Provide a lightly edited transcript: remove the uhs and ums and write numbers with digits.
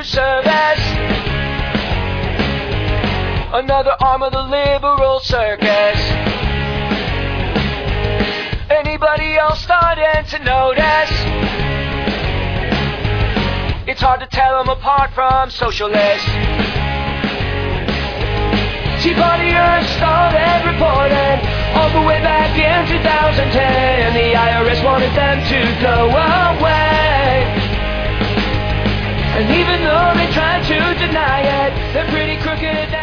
to service. Another arm of the liberal circus. Anybody else starting to notice? It's hard to tell them apart from socialists. Tea Partiers started reporting all the way back in 2010. The IRS wanted them to go away. And even though they tried to deny it, they're pretty crooked.